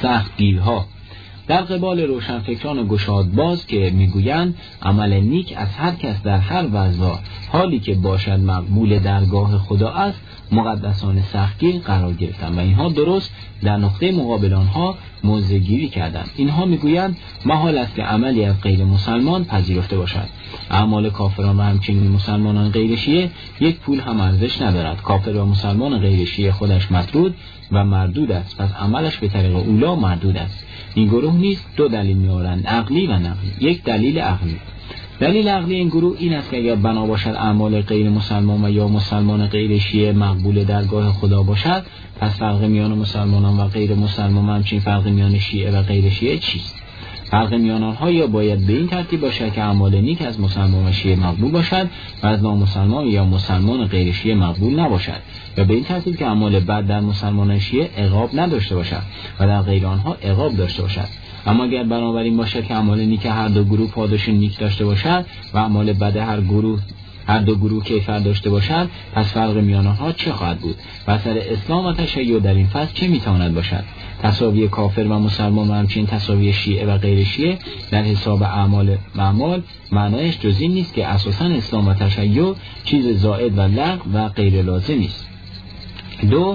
سختگیرها. در قبال روشنفکران گشادباز که میگویند عمل نیک از هر کس در هر وضع حالی که باشد مقبول درگاه خدا است مقدسان سختگیر قرار گرفتند و اینها درست در نقطه مقابل آنها موضع گیری کردند. اینها میگویند محال است که عملی از غیر مسلمان پذیرفته باشد. اعمال کافران و همچنین مسلمانان غیر شیعه یک پول هم ارزش ندارد. کافر و مسلمان غیر شیعه خودش مطرود و مردود است، پس عملش به طریق اولا مردود است. این گروه نیز دو دلیل می‌آورند، عقلی و نقلی. یک دلیل عقلی. دلیل عقلی این گروه این است که اگر بنا باشد اعمال غیر مسلمان و یا مسلمان غیر شیعه مقبول درگاه خدا باشد، پس فرق میان مسلمانان و غیر مسلمان و همچنین فرق میان شیعه و غیر شیعه چیست؟ فرق میان آنها یا باید به این ترتیب باشد که اعمال نیک از مسلمان و شیعه مقبول باشد و از نامسلمان یا مسلمان غیر شیعه مقبول نباشد، یا به این ترتیب که اعمال بد در مسلمان شیعه عقاب نداشته باشد و در غیر آنها عقاب داشته باشد. اما اگر بنابراین باشد که اعمال نیک هر دو گروه پاداش نیک داشته باشد و اعمال بد هر دو گروه کیفر داشته باشد، پس فرق میان آنها چه خواهد بود؟ و اثر اسلام و تشیع در این فصل چه میتواند باشد؟ تساوی کافر و مسلمان و همچنین تساوی شیعه و غیر شیعه در حساب اعمال معنایش جز این نیست که اساساً اسلام و تشیع چیز زائد و لغو و غیر لازمی است. دو،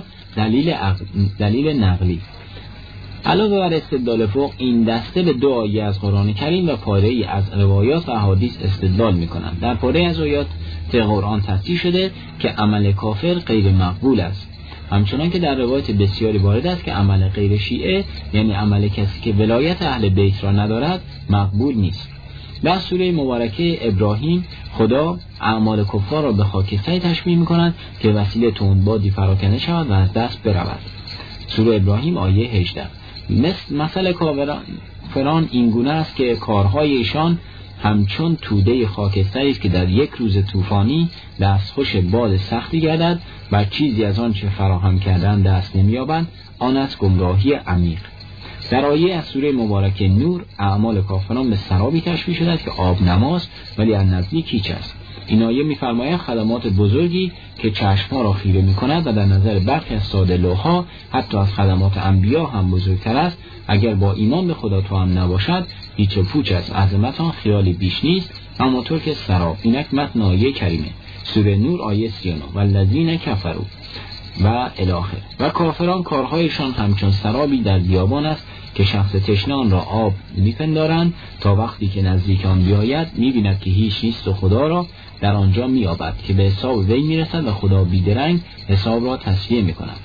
دلیل نقلی. علاوه بر استدلال فوق، این دسته به دو آیه از قرآن کریم و پاره‌ای از روایات و احادیث استدلال می‌کنند. در پاره از آیات قرآن تصریح شده که عمل کافر غیر مقبول است، همچنان که در روایت بسیاری وارد است که عمل غیر شیعه، یعنی عمل کسی که ولایت اهل بیت را ندارد، مقبول نیست. در سوره مبارکه ابراهیم خدا اعمال کفار را به خاکستری تشبیه می‌کند که وسیله تندبادی فراکنده شود و از دست برود. سوره ابراهیم آیه 18. مثل کافران این گونه است که کارهای ایشان همچون توده خاکستری است که در یک روز طوفانی دستخوش باد سختی گردد و چیزی از آن چه فراهم کردن دست نمی‌یابند، آن است گمراهی عمیق. در آیه از سوره مبارکه نور اعمال کافران به سرابی تشبیه شده است که آب نماست ولی از نزدیک هیچ است. این آیه می‌فرماید خدمات بزرگی که چشم‌ها را خیره می‌کند و در نظر برخی از ساده لوح‌ها حتی از خدمات انبیا هم بزرگتر است، اگر با ایمان به خدا توأم نباشد هیچ و پوچ از عظمت آن خیالی بیش نیست، همانطور که سراب. اینک متن آیه کریمه سوره نور آیه 39 والذین کفروا و الاخر. و کافران کارهایشان همچون سرابی در بیابان است که شخص تشنه آن را آب میپندارند تا وقتی که نزدیک آن بیاید میبیند که هیچ نیست و خدا را در آنجا مییابد که به حساب وی میرسد و خدا بیدرنگ حساب را تصفیه میکند.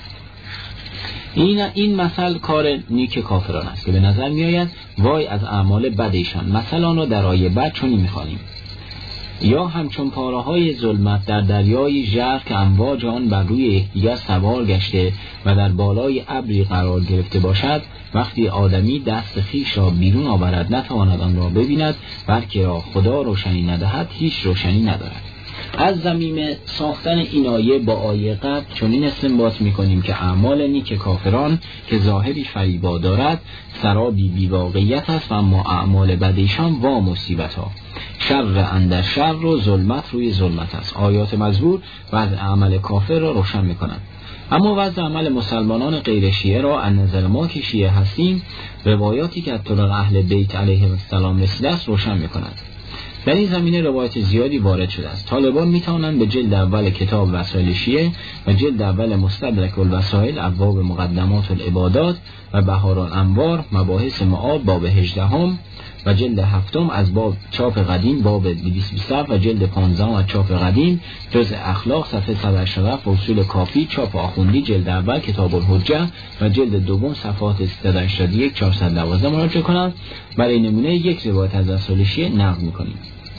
این مثل کار نیک کافران است که به نظر میآید وای از اعمال بدشان. مثل آن را در آیه بعد چنین میخوانیم: یا همچون پاره‌های ظلمت در دریای ژرف که امواج آن بر روی یکدیگر سوار گشته و در بالای ابری قرار گرفته باشد، وقتی آدمی دست خویش را بیرون آورد نتواند آن را ببیند، بلکه را خدا روشنی ندهد هیچ روشنی ندارد. از ضمیم ساختن این آیه با آیه قبل چنین استنباط می‌کنیم که اعمال نیک کافران که ظاهری فریبا دارد سرابی بی‌واقعیت است و اما اعمال بدیشان وا مصیبت‌ها، شر اندر شر و ظلمت روی ظلمت است. آیات مذکور وضع عمل کافر را روشن می‌کنند. اما وضع عمل مسلمانان غیر شیعه را از نظر ما که شیعه هستیم، روایاتی که از طریق اهل بیت علیهم السلام رسیده است روشن می‌کنند. در این زمینه روایت زیادی وارد شده است. طالبان میتوانند به جلد اول کتاب وسائل شیعه و جلد اول مستدرک الوسائل ابواب مقدمات العبادات و بهار الانوار مباحث معاد باب 18 و جلد 7 از باب چاپ قدیم باب 227 و جلد 15 از چاپ قدیم جزء اخلاق صفحه 187 اصول کافی چاپ آخوندی جلد اول کتاب الحجه و جلد دوم صفحات 381 412 مراجعه کنند. برای نمونه یک روایت از وسائل شیعه نقل می‌کنیم.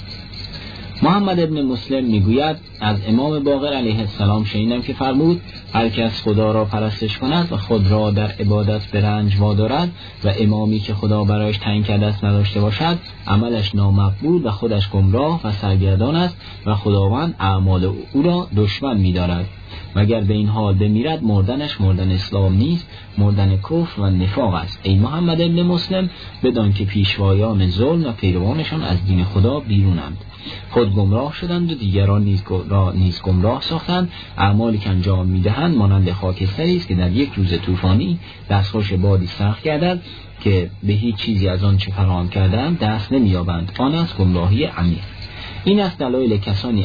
محمد ابن مسلم میگوید از امام باقر علیه السلام شنیدم که فرمود: هر کس خدا را پرستش کند و خود را در عبادت به رنج وادارد و امامی که خدا برایش تعیین کرده است نداشته باشد، عملش نامقبول و خودش گمراه و سرگردان است و خداوند اعمال او را دشمن می‌دارد. مگر به این حال بمیرد مردنش مردن اسلام نیست، مردن کفر و نفاق است. ای محمد ابن مسلم بدان که پیشوایان ظلم و پیروانشان از دین خدا بیرونند، خود گمراه شدند و دیگران نیز را نیز گمراه ساختند. اعمالی که انجام میدهند مانند خاکستری است که در یک روز طوفانی دستخوش بادی سخت گردد که به هیچ چیزی از آن چه فراهم کردند دست نمی‌یابند. آن است گمراهی عمیق. این است دلایل کسانی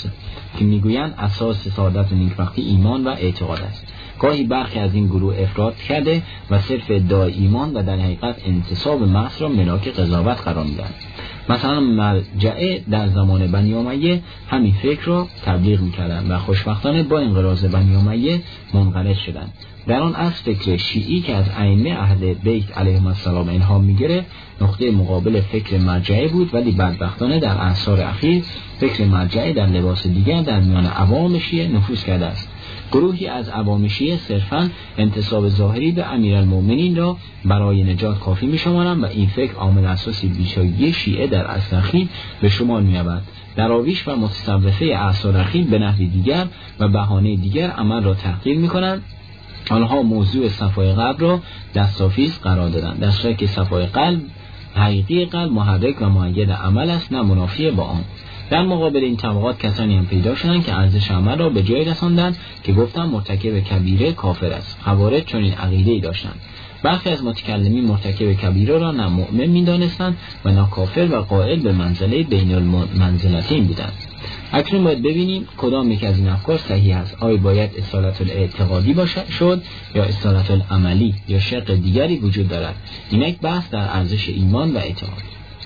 که میگویند اساس سعادت و نیکبختی ایمان و اعتقاد است. گاهی برخی از این گروه افراط کرده و صرف ادعای ایمان و در حقیقت انتصاب محض را ملاک قضاوت قرار میدهند. مثلا مرجعه در زمان بنی امیه همین فکر را تبلیغ میکردند و خوشبختانه با انقراض بنی امیه منقرض شدند. در آن از فکر شیعی که از ائمه اهل بیت علیهم السلام الهام میگرفت نقطه مقابل فکر مرجعه بود، ولی بدبختانه در اعصار اخیر فکر مرجعه در لباس دیگر در میان عوام شیعه نفوذ کرده است. گروهی از عوام شیعه صرفاً انتساب ظاهری به امیرالمؤمنین را برای نجات کافی می‌شمارند و این فکر عامل اساسی بیچارگی شیعه در عصر اخیر به شمار می‌آورد. دراویش و متصوفه اعصار اخیر به نحوی دیگر و بهانه دیگر عمل را تحقیر می‌کنند. آنها موضوع صفای قلب را دستاویز قرار دادند، در صورتی که صفای قلب حقیقی قلب محرک و مؤید عمل است، نه منافی با آن. در مقابل این طبقات کسانی هم پیدا شدند که ارزش عمل را به جای رساندند که گفتند مرتکب کبیره کافر است. خوارج چنین عقیده‌ای داشتند. برخی از متکلمین مرتکب کبیره را نه مؤمن می‌دانستند و نه کافر و قائل به منزله بین المنزلتین بودند. اکنون باید ببینیم کدام یک از این افکار صحیح است. آیا باید اصالت الاعتقادی شد یا اصالت العملی یا شق دیگری وجود دارد؟ این یک بحث در ارزش ایمان و اعتقاد.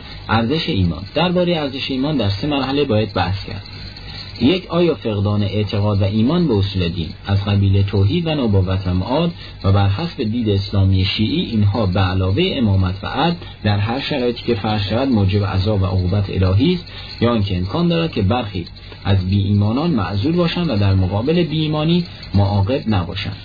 ارزش ایمان. درباره ارزش ایمان در 3 مرحله باید بحث کرد. 1. آیا فقدان اعتقاد و ایمان به اصول دین از قبیل توحید و نبوت و معاد و بر حسب دید اسلامی شیعی اینها به علاوه امامت و عدل در هر شرایطی که فرض شود موجب عذاب و عقوبت الهی است، یا آنکه امکان دارد که برخی از بی ایمانان معذور باشند و در مقابل بی ایمانی معاقب نباشند؟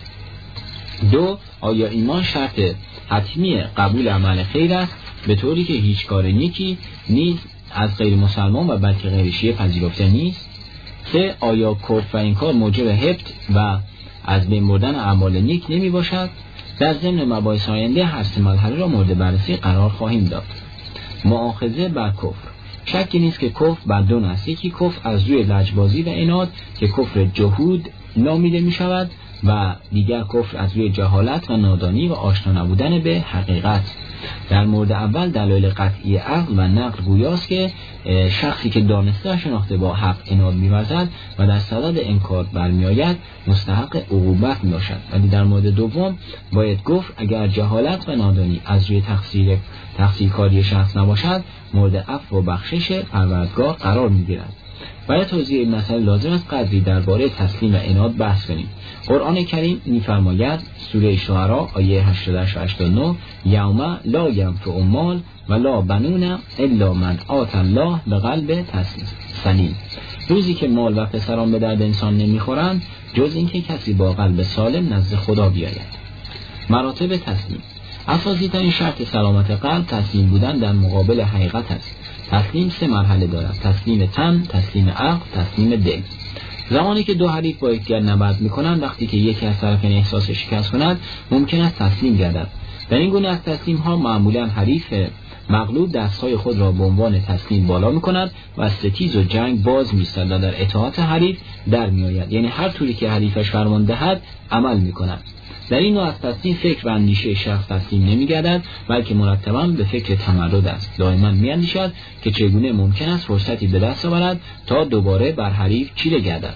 2. آیا ایمان شرط حتمی قبول عمل خیر است به طوری که هیچ کار نیکی نیز از غیر مسلمان و بلکه غیر شیعه پذیرفته نیست؟ 3. آیا کفر و انکار موجب حبط و از بین بردن اعمال نیک نمی باشد؟ در ضمن مباحث آینده هر 3 مرحله را مورد بررسی قرار خواهیم داد. مؤاخذه بر کفر. شکی نیست که کفر بر 2 است. یکی کفر از روی لجبازی و عناد که کفر جهود نامیده می شود و دیگر کفر از روی جهالت و نادانی و آشنا نبودن به حقیقت. در مورد اول دلایل قطعی عقل و نقل گویاست که شخصی که دانسته شناخته با حق عناد می‌ورزد و در صدد انکار برمی‌آید مستحق عقوبت می‌باشد. ولی در مورد دوم باید گفت اگر جهالت و نادانی از روی تقصیرکاری شخص نباشد مورد عفو و بخشش پروردگار قرار می‌گیرد. برای توضیح این مسئله لازم است قدری درباره تسلیم و عناد بحث کنیم. قرآن کریم می‌فرماید سوره شعراء آیه 88 و 89 یوم لا ینفع مال و لا بنون الا من آتی الله بقلب سلیم. روزی که مال و پسران به درد انسان نمیخورند جز اینکه کسی با قلب سالم نزد خدا بیاید. مراتب تسلیم. اساسی ترین شرط سلامت قلب تسلیم بودن در مقابل حقیقت است. تسلیم 3 مرحله دارد: تسلیم تن، تسلیم عقل، تسلیم دل. زمانی که 2 حریف با یکدیگر نبرد می‌کنند، وقتی که یکی از طرفین احساس شکست کند ممکن است تسلیم گردد. در این گونه از تسلیم‌ها معمولاً حریف مغلوب دستهای خود را به عنوان تسلیم بالا می‌کند و از ستیز و جنگ باز می‌ایستد و در اطاعت حریف در می‌آید، یعنی هر طوری که حریفش فرمان دهد عمل می‌کند. در این نوع از تسلیم فکر و اندیشه شخص تسلیم نمی‌گردد بلکه مرتباً به فکر تمرد است. دائما می‌اندیشد که چگونه ممکن است فرصتی به دست آورد تا دوباره بر حریف چیره گردد.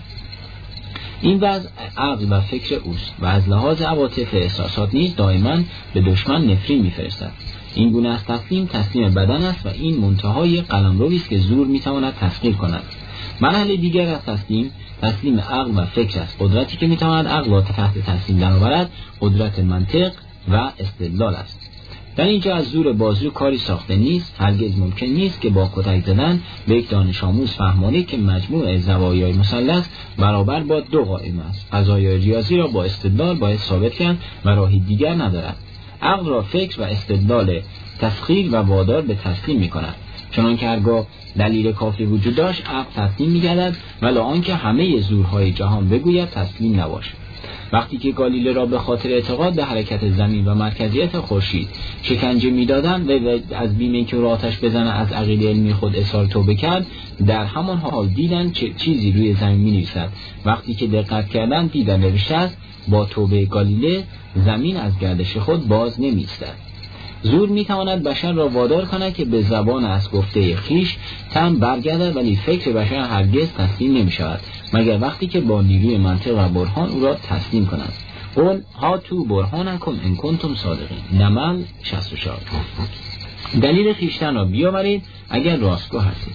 این وضع عقل و فکر اوست و از لحاظ عواطف احساسات نیز دائما به دشمن نفرین می‌فرستد. این گونه از تسلیم بدن است و این منتهای قلمرویی است که زور می‌تواند تسخیر کند. مرحله دیگر از تسلیم عقل و فکر است. قدرتی که میتواند عقل را تحت تسلیم درآورد قدرت منطق و استدلال است. در اینجا از زور بازو کاری ساخته نیست. هرگز ممکن نیست که با کتک زدن به یک دانش آموز فهمانی که مجموع زوایای مثلث برابر با 2 قائم است. قضایای ریاضی را با استدلال باید ثابت کرد و راهی دیگر ندارد. عقل را فکر و استدلال تسخیر و وادار به تسلیم می‌کند. چنان که هرگاه دلیل کافی وجود داشت عقل تسلیم می‌گردد ولی آنکه همه زورهای جهان بگوید تسلیم نباشد. وقتی که گالیله را به خاطر اعتقاد به حرکت زمین و مرکزیت خورشید شکنجه می‌دادند و از بیم اینکه او آتش بزنه از عقیده علمی خود اظهار توبه کرد، در همان حال دیدند چیزی روی زمین می‌نویسد. وقتی که دقت کردند دیدند نوشته است با توبه گالیله زمین از گردش خود باز نمی‌ایستد. زور میتواند بشر را وادار کند که به زبان از گفته خیش تن برگردد، ولی فکر بشر هرگز تسلیم نمی شود مگر وقتی که با نیروی منطق و برهان او را تسلیم کند. قل هاتوا برهانکم ان کنتم صادقین. نمل 64. دلیل خیشتن را بیاورید اگر راستگو هستید.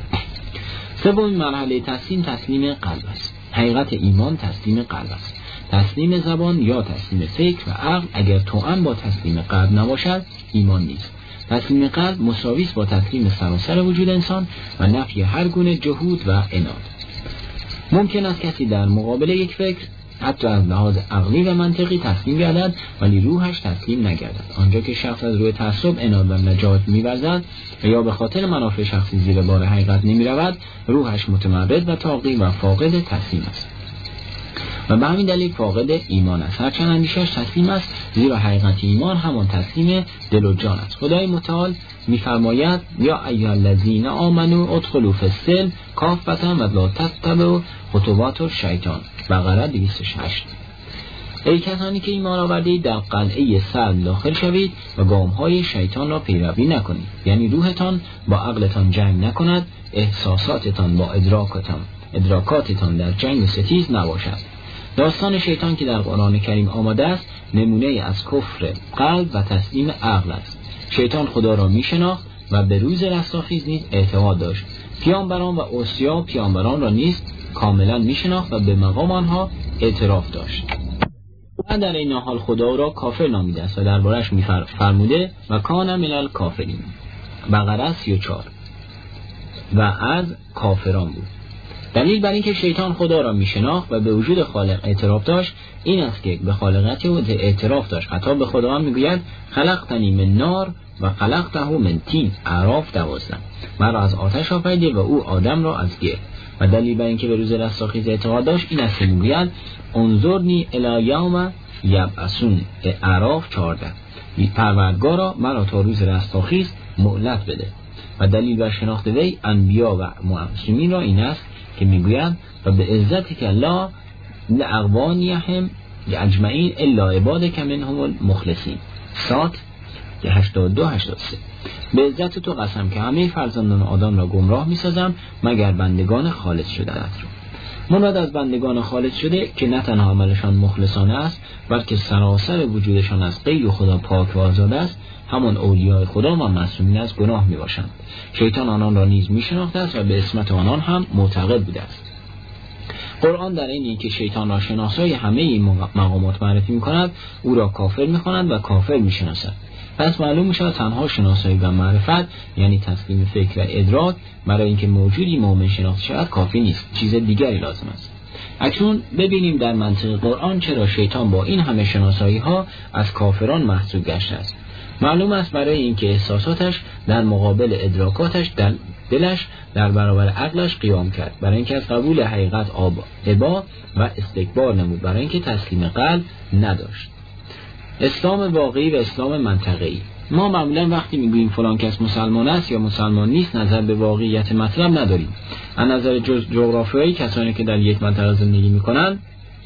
سومین مرحله تسلیم قلب است. حقیقت ایمان تسلیم قلب است. تسلیم زبان یا تسلیم فکر و عقل اگر توأم با تسلیم قلب نباشد ایمان نیست. تسلیم قلب مساوی است با تسلیم سراسر وجود انسان و نفی هر گونه جحود و عناد. ممکن است کسی در مقابل یک فکر حتی از لحاظ عقلی و منطقی تسلیم گردد ولی روحش تسلیم نگردد. آنجا که شخص از روی تعصب عناد و نجات می‌ورزد و یا به خاطر منافع شخصی زیر بار حقیقت نمی‌رود، روحش متمرد و طاغی و فاقد تسلیم است و به همین دلیل فاقد ایمان است. هرچند اندیشش تسلیم است، زیرا حقیقت ایمان همان تسلیم دل و جان است. خدای متعال می‌فرماید یا ایها الذین آمنوا ادخلوا فی السلم کافة و لا تتبعوا خطوات الشیطان. بقره 208. ای کسانی که ایمان آوردید در قلعه سلم داخل شوید و گام‌های شیطان را پیروی نکنید. یعنی روحتان با عقلتان جنگ نکند، احساساتتان با ادراکاتتان در جنگ و ستیز نباشد. داستان شیطان که در قرآن کریم آمده است نمونه از کفر قلب و تسلیم عقل است. شیطان خدا را میشناخت و به روز رستاخیز نیز اعتقاد داشت. پیامبران و اوصیا پیامبران را نیز کاملا میشناخت و به مقام آنها اعتراف داشت. و در این حال خدا را کافر نامیده است و دربارش میفرموده و کان من الکافرین. بقره 34. و از کافران بود. دلیل بر اینکه شیطان خدا را میشناخت و به وجود خالق اعتراف داشت این است که به خالقیت او اعتراف داشت. حتی به خدا هم میگوید خلقتنی من نار و خلقته من طین. اعراف 12. مرا از آتش آفریدی و او آدم را از گرد. و دلیل بر اینکه به روز رستاخیز اعتقاد داشت این است که میگوید انظرنی الی یوم یبعثون. اعراف 14. پروردگارا مرا تا روز رستاخیز مهلت بده. و دلیل بر شناخت وی انبیا و معصومین را این است که میگویند و به عزت که لا لأغوانیهم اجمعین الا عبادک منهم المخلصین. سات 82-83. به عزت تو قسم که همه فرزندان آدم را گمراه میسازم مگر بندگان خالص شده را. مراد از بندگان خالص شده که نه تنها عملشان مخلصانه است بلکه سراسر وجودشان از غیر خدا پاک و آزاد است، همان اولیاء خدا و معصومین از گناه می باشند. شیطان آنان را نیز می شناخته است و به اسمت آنان هم معتقد بوده است. قرآن در این که شیطان را شناسای همه این مقامات معرفی می کند، او را کافر می کند و کافر می شناسد. پس معلوم می شود تنها شناسایی و معرفت یعنی تسلیم فکر و ادراک برای اینکه موجودی مؤمن شناخته شود کافی نیست، چیز دیگری لازم است. اکنون ببینیم در منطق قرآن چرا شیطان با این همه شناسایی ها از کافران محسوب گشته است. معلوم است برای اینکه احساساتش در مقابل ادراکاتش در دلش در برابر عقلش قیام کرد، برای اینکه از قبول حقیقت ابا و استکبار نمود، برای اینکه تسلیم قلب نداشت. اسلام واقعی و اسلام منطقی. ما معمولا وقتی میگوییم فلان کس مسلمان است یا مسلمان نیست نظر به واقعیت مطلب نداریم. از نظر جغرافیایی کسانی که در یک منطقه زندگی میکنند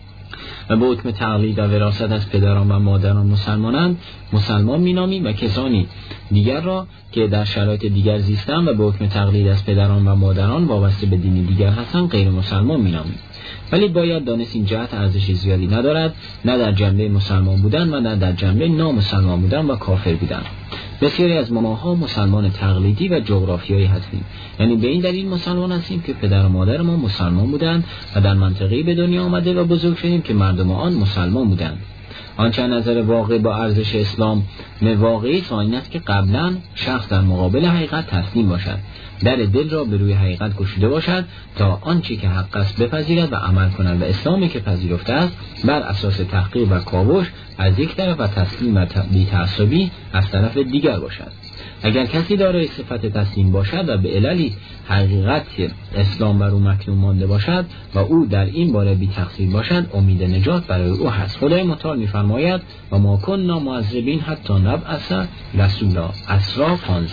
و به حکم تقلید و وراثت از پدران و مادران مسلمانند مسلمان مینامیم و کسانی دیگر را که در شرایط دیگر زیستند و به حکم تقلید از پدران و مادران وابسته به دین دیگر هستند غیر مسلمان مینامیم. ولی باید دانست این جهت ارزش زیادی ندارد، نه در جنبه مسلمان بودن و نه در جنبه نامسلمان بودن و کافر بودن. بسیاری از ماها مسلمان تقلیدی و جغرافیایی هستیم، یعنی به این دلیل مسلمان هستیم که پدر و مادر ما مسلمان بودند و در منطقه‌ای به دنیا آمده و بزرگ شدیم که مردم آن مسلمان بودند. آنچه نظر واقع با ارزش اسلام واقعی این است که قبلا شخص در مقابل حقیقت تسلیم باشد، در دل را به روی حقیقت گشوده باشد تا آنچه که حق است بپذیرد و عمل کند و اسلامی که پذیرفته است بر اساس تحقیق و کاوش از یک طرف و تسلیم و بی‌تعصبی از طرف دیگر باشد. اگر کسی دارای صفت تسلیم باشد و به عللی حقیقت اسلام بر او مکتوم مانده باشد و او در این باره بی تقصیر باشد، امید نجات برای او هست. خدای متعال می‌فرماید و ما کننا معذبین حتی نبعث رسولا. اسراء 15.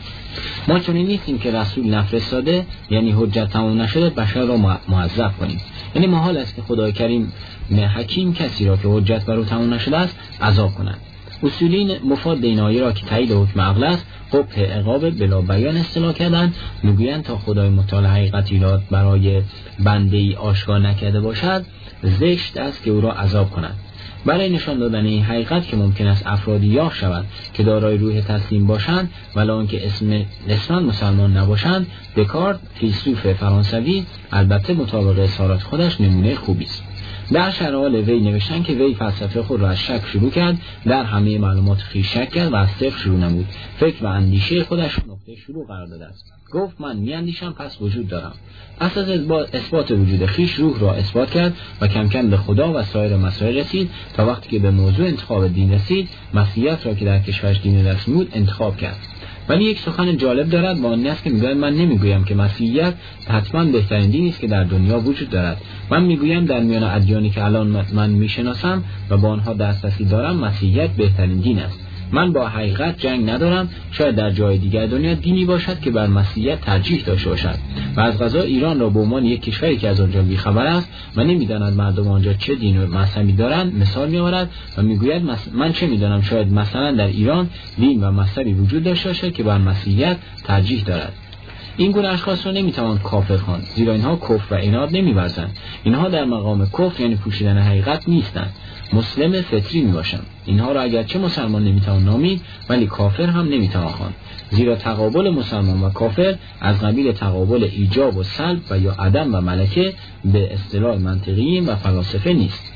ما چنین نیستیم که رسول نفرستاده، یعنی حجت تمام نشده، بشر را معذب کنیم. یعنی محال است که خدای کریم حکیم کسی را که حجت بر او تمام نشده است عذاب کند. اصولین مفاد این آیه را که تایید حکم عقل است، قبح عقاب بلا بیان اصطلاح کردند. میگویند تا خدای متعال حقیقتی را برای بنده ای آشکار نکرده باشد، زشت است که او را عذاب کند. برای نشان دادن این حقیقت که ممکن است افرادی یافت شود که دارای روح تسلیم باشند ولی آنکه اسماً مسلمان نباشند، دکارت فیلسوف فرانسوی البته مطابق اظهارات خودش نمونه خوبی است. در شرح وی نوشتن که وی فلسفه خود را از شک شروع کرد، در همه معلومات خویش شک کرد و از صفر شروع نمود. فکر و اندیشه خودش نقطه شروع قرار داده است. گفت من میاندیشم پس وجود دارم. پس از اثبات وجود خویش روح را اثبات کرد و کم کم به خدا و سایر مسائل رسید تا وقتی که به موضوع انتخاب دین رسید، مسیحیت را که در کشورش دین رسمی بود انتخاب کرد. ولی یک سخن جالب دارد و آن است که میگوید من نمیگویم که مسیحیت حتما بهترین دینی است که در دنیا وجود دارد. من میگویم در میان ادیانی که الان من میشناسم و با آنها دسترسی دارم، مسیحیت بهترین دین است. من با حقیقت جنگ ندارم. شاید در جای دیگر دنیا دینی باشد که بر مسیحیت ترجیح داشته باشد و از قضا ایران را به عنوان یک کشوری که از آنجا بیخبر است و نمیداند مردم آنجا چه دین و مذهبی دارند مثال میآورد و میگوید من چه میدانم، شاید مثلا در ایران دین و مذهبی وجود داشته باشد که بر مسیحیت ترجیح دارد. این گونه اشخاص را نمیتوان کافر خواند، زیرا اینها کفر و عناد نمیورزند. اینها در مقام کفر یعنی پوشیدن حقیقت نیستند، مسلم فطری میباشند. اینها را اگرچه مسلمان نمیتوان نامید ولی کافر هم نمیتوان خواند، زیرا تقابل مسلمان و کافر از قبیل تقابل ایجاب و سلب و یا عدم و ملکه به اصطلاح منطقیین و فلاسفه نیست،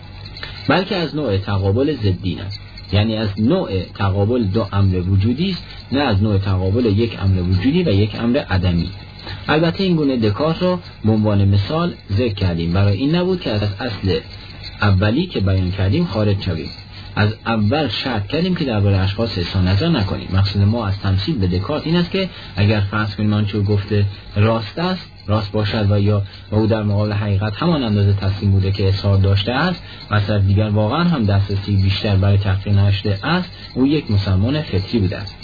بلکه از نوع تقابل ضدین است. یعنی از نوع تقابل دو امر وجودی است، نه از نوع تقابل یک امر وجودی و یک امر عدمی. البته این گونه دکارت را به عنوان مثال ذکر کردیم، برای این نبود که از اصل اولی که بیان کردیم خارج شویم. از اول شرط کردیم که درباره اشخاص اظهار نظر نکنیم. مقصود ما از تمثیل به دکارت این است که اگر فرض کنیم آنچه گفته راست است، راست باشد و یا او در مقابل حقیقت همان اندازه تسلیم بوده که اظهار داشته است، مثلا دیگر واقعا هم دسترسی بیشتر برای تحقیق نشده است، او یک مسلمان فطری بوده است.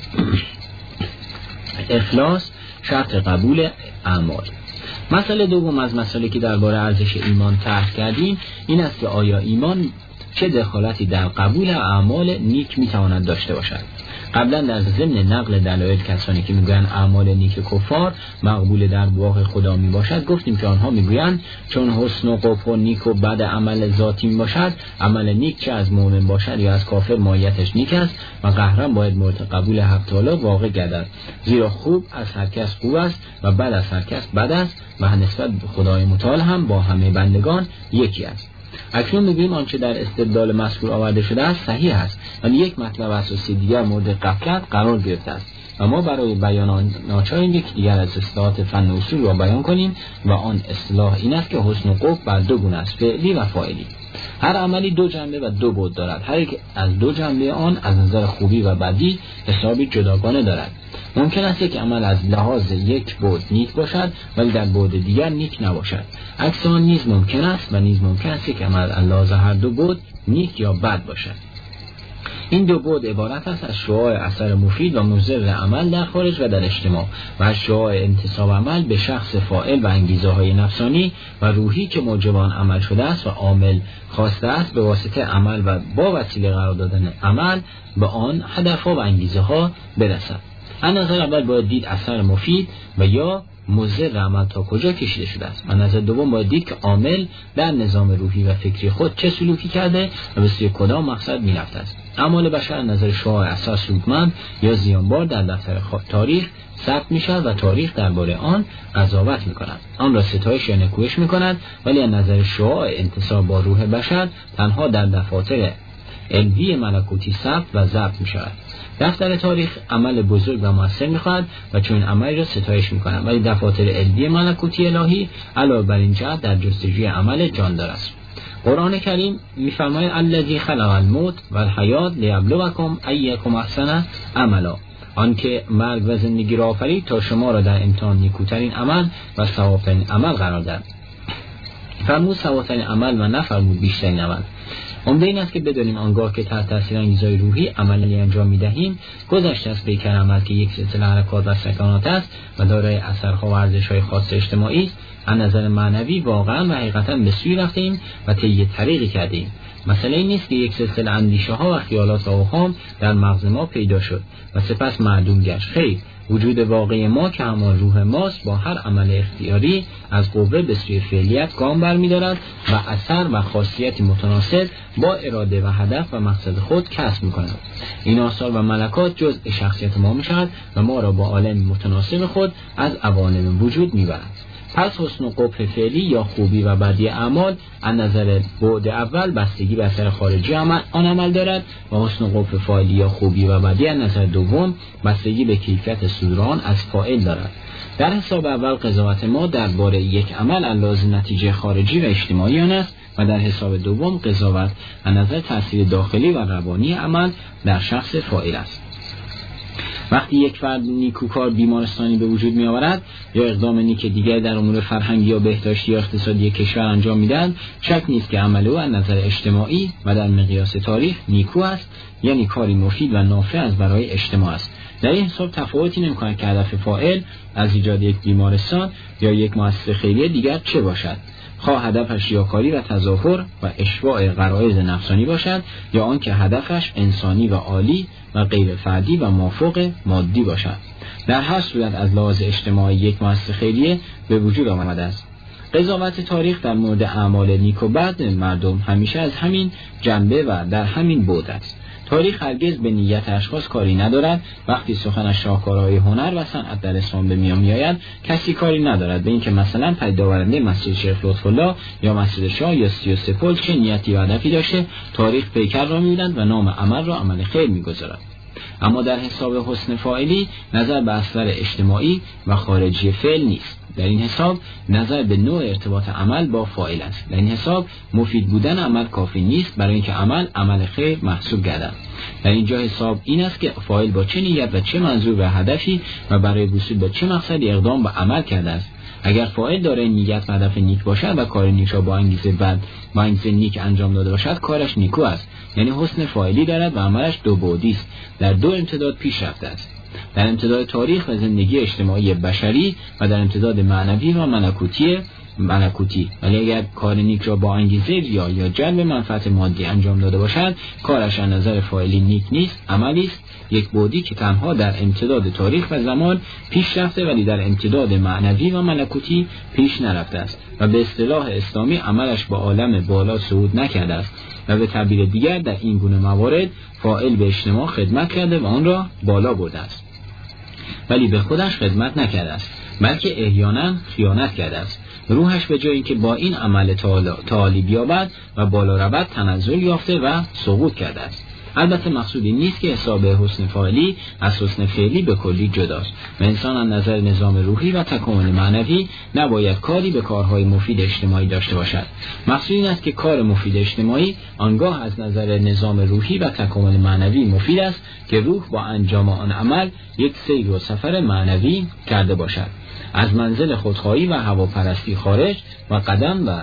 اخلاص شرط قبول اعمال. مسئله دوم از مسائلی که درباره ارزش ایمان طرح کردیم این است که آیا ایمان چه دخالتی در قبول اعمال نیک میتواند داشته باشد. قبلا در ضمن نقل دلایل کسانی که میگویند اعمال نیک کفار مقبول در باغ خدا می باشد گفتیم که آنها میگویند چون حسن و قبح و نیک و بد عمل ذاتی می باشد، عمل نیک چه از مؤمن باشد یا از کافر مایتش نیک است و قهرن باید مورد قبول حق تعالی واقع گردد، زیرا خوب از هر کس خوب است و بد از هر کس بد است و نسبت به خدای متعال هم با همه بندگان یکی است. اکنون می‌بینیم آنچه در استدلال مذکور آورده شده است صحیح است، ولی یک مطلب اساسی دیگر مورد غفلت قرار گرفته است و ما برای بیان آن ناچاریم یک دیگر از اصطلاحات فن اصول را بیان کنیم و آن اصطلاح این است که حسن و قبح بر دو گونه است، فعلی و فاعلی. هر عملی دو جنبه و دو بعد دارد، هر یک از دو جنبه آن از نظر خوبی و بدی حسابی جداگانه دارد. ممکن است یک عمل از لحاظ یک بعد نیک باشد ولی در بعد دیگر نیک نباشد. عکس آن نیز ممکن است و نیز ممکن است یک عمل از لحاظ هر دو بعد نیک یا بد باشد. این دو بعد عبارت است از شعاع اثر مفید و مضر عمل در خارج و در اجتماع و از شعاع انتساب عمل به شخص فاعل و انگیزه های نفسانی و روحی که موجب آن عمل شده است و عامل خواسته است به واسطه عمل و با وسیله قرار دادن عمل به آن هدفها و انگیزه ها برسد. از نظر اول باید دید اثر مفید و یا مضر عمل تا کجا کشیده شده است و نظر دوم باید دید که عامل در نظام روحی و فکری خود چه سلوکی کرده و به سوی کدام مقصد می‌رفته است. اعمال بشر نظر شعاع اساس سودمند یا زیانبار در دفتر تاریخ ثبت می‌شود و تاریخ درباره آن قضاوت می‌کند، آن را ستایش یا نکوهش می‌کند، ولی از نظر شعاع انتصاب با روح بشر تنها در دفاتر علوی ملکوتی ثبت و ضبط می‌شود. دفتر تاریخ عمل بزرگ و مؤثر می‌خواهد و چون عملی را ستایش می‌کند، ولی دفاتر علوی ملکوتی الهی علاوه بر این جهت در جستجوی عمل جاندار است. قرآن کریم می‌فرماید الذی خلق الموت و الحیات لیبلوکم ایکم احسن عملا. آنکه مرگ و زندگی را آفرید تا شما را در امتحان نیکوترین عمل و ثوابترین عمل قرار دهد. فرمود ثوابترین عمل و نفرمود بیشترین عمل. عمده این است که بدانیم آنگاه که تحت تاثیر انگیزهای روحی عملی انجام می‌دهیم، گذشته از پیکر عمل که یک سلسله حرکات و سکنات است و دارای اثرها و ارزش‌های خاص اجتماعی است، از نظر معنوی واقعا و حقیقتا به سوی رفتیم و طی طریقی کردیم. مسئله این نیست که یک سلسله اندیشه‌ها و خیالات و اوهام در مغز ما پیدا شد و سپس معدوم گشت. خیر، وجود واقعی ما که همان روح ماست با هر عمل اختیاری از قوه به سوی فعلیت گام برمی‌دارد و اثر و خاصیتی متناسب با اراده و هدف و مقصد خود کسب می‌کند. این آثار و ملکات جزء شخصیت ما می‌شود و ما را با عالم متناسب خود از عوالم وجود می‌برد. پس حسن و قبح فعلی یا خوبی و بدی اعمال از نظر بعد اول بستگی به اثر خارجی آن عمل دارد و حسن و قبح فاعلی یا خوبی و بدی از نظر دوم بستگی به کیفیت صدوران از فاعل دارد. در حساب اول قضاوت ما درباره یک عمل از لحاظ نتیجه خارجی و اجتماعی آن است و در حساب دوم قضاوت از نظر تاثیر داخلی و روانی عمل در شخص فاعل است. وقتی یک فرد نیکوکار بیمارستانی به وجود می آورد یا اقدام نیک دیگر در امور فرهنگی یا بهداشتی یا اقتصادی کشور انجام می دهد، شک نیست که عمل او از نظر اجتماعی و در مقیاس تاریخ نیکو است، یعنی کاری مفید و نافع از برای اجتماع است. در این حساب تفاوتی نمی کند که هدف فاعل از ایجاد یک بیمارستان یا یک مؤسسه خیریه دیگر چه باشد، خواه هدفش ریاکاری و تظاهر و اشباع غرایز نفسانی باشد یا آنکه هدفش انسانی و عالی و غیر فردی و مافوق مادی باشد. در هر صورت از لحاظ اجتماعی یک مؤسسه خیریه به وجود آمده است. قضاوت تاریخ در مورد اعمال نیک و بد مردم همیشه از همین جنبه و در همین بعد است. تاریخ هرگز به نیت اشخاص کاری ندارد. وقتی سخن از شاهکارهای هنر و صنعت در اسلام به میان میآید، کسی کاری ندارد به اینکه مثلا پدیدآورنده مسجد شیخ لطف‌الله یا مسجد شاه یا 33 پل چه نیتی و هدفی داشته. تاریخ پیکر را می‌بیند و نام عمل را عمل خیر می‌گذارد. اما در حساب حسن فاعلی نظر به اثر اجتماعی و خارجی فعل نیست. در این حساب نظر به نوع ارتباط عمل با فاعل است. در این حساب مفید بودن عمل کافی نیست برای اینکه عمل خیر محسوب گردد. در اینجا حساب این است که فاعل با چه نیت و چه منظور و هدفی و برای وصول به چه مقصدی اقدام به عمل کرده است. اگر فاعل دارای نیت و هدف نیک باشد و کار نیک را با انگیزه بد و انگیزه نیک انجام داده باشد، کارش نیکو است، یعنی حسن فاعلی دارد و عملش دو بعدی است، در دو امتداد پیش رفته است. در امتداد تاریخ و زندگی اجتماعی بشری و در امتداد معنوی و ملکوتی. ولی اگر کار نیک را با انگیزه ریا یا جلب منفعت مادی انجام داده باشد، کارش از نظر فاعلی نیک نیست، عملی است یک بعدی که تنها در امتداد تاریخ و زمان پیش رفته ولی در امتداد معنوی و ملکوتی پیش نرفته است و به اصطلاح اسلامی عملش با عالم بالا صعود نکرده است و به تعبیر دیگر در این گونه موارد فاعل به اجتماع خدمت کرده و آن را بالا برده است، ولی به خودش خدمت نکرده است، بلکه احیانا خیانت کرده است. روحش به جای اینکه با این عمل تعالی بیابد و بالا رود، تنزل یافته و سقوط کرده است. البته مقصود این نیست که حساب حسن فاعلی از حسن فعلی به کلی جداست و انسان از نظر نظام روحی و تکامل معنوی نباید کاری به کارهای مفید اجتماعی داشته باشد. مقصود این است که کار مفید اجتماعی آنگاه از نظر نظام روحی و تکامل معنوی مفید است که روح با انجام آن عمل یک سیر و سفر معنوی کرده باشد، از منزل خودخواهی و هواپرستی خارج و قدم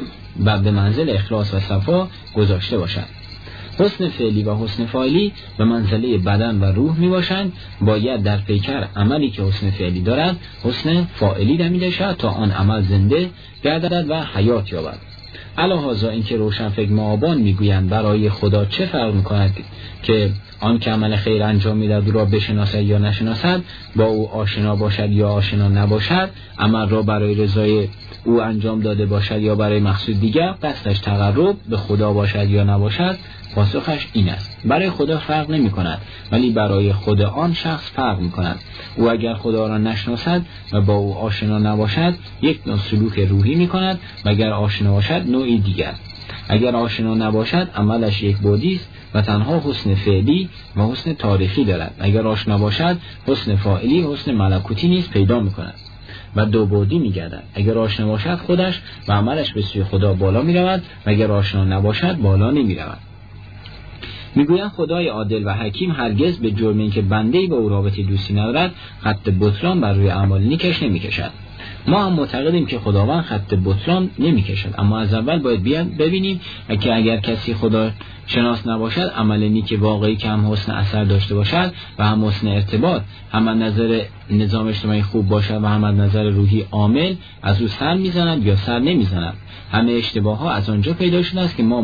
و به منزل اخلاص و صفا گذاشته باشد. حسن فعلی و حسن فاعلی به منزله بدن و روح می باشند. باید در پیکر عملی که حسن فعلی دارد حسن فاعلی دمیده شود تا آن عمل زنده گردد و حیات یابد. علاوه اینکه روشنفکر معابان میگویند برای خدا چه فرق میکند که آن که عمل خیر انجام میدهد را بشناسد یا نشناسد، با او آشنا باشد یا آشنا نباشد، عمل را برای رضای او انجام داده باشد یا برای مقصود دیگر، قصدش تقرب به خدا باشد یا نباشد. پاسخش این است: برای خدا فرق نمی کند، ولی برای خود آن شخص فرق می کند. او اگر خدا را نشناسد و با او آشنا نباشد، یک نوع سلوک روحی می کند و اگر آشنا باشد نوعی دیگر. اگر آشنا نباشد عملش یک بعدی است و تنها حسن فعلی و حسن تاریخی دارد. اگر آشنا باشد حسن فاعلی حسن ملکوتی نیز پیدا می کند و دو بعدی می گردد. اگر آشنا باشد خودش و عملش به سوی خدا بالا می رود و اگر آشنا نباشد بالا نمی رود. میگویند خدای عادل و حکیم هرگز به جرم اینکه بنده‌ای با او رابطه دوستی ندارد خط بطلان بر روی اعمال نیکش نمیکشد. ما هم معتقدیم که خداوند خط بطلان نمیکشد، اما از اول باید ببینیم که اگر کسی خدا شناس نباشد، عمل نیک واقعی که هم حسن اثر داشته باشد و هم حسن ارتباط، هم از نظر نظام اجتماعی خوب باشد و هم از نظر روحی عامل، از او سر میزند یا سر نمیزند. همه اشتباه ها از آنجا پیدا شده است که ما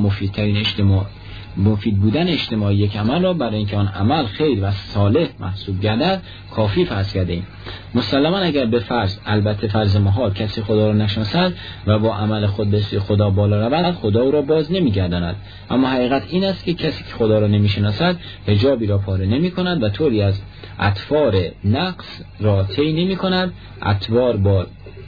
مفید بودن اجتماعی یک عمل را برای اینکه آن عمل خیر و صالح محسوب گردد کافی فرض کردیم. مسلماً اگر به فرض، البته فرض محال، کسی خدا را نشناسد و با عمل خود به سوی خدا بالا رود، خدا او را باز نمیگرداند. اما حقیقت این است که کسی که خدا را نمیشناسد حجابی را پاره نمی‌کند و طوری از اطوار نقص را طی نمی‌کند، اطوار با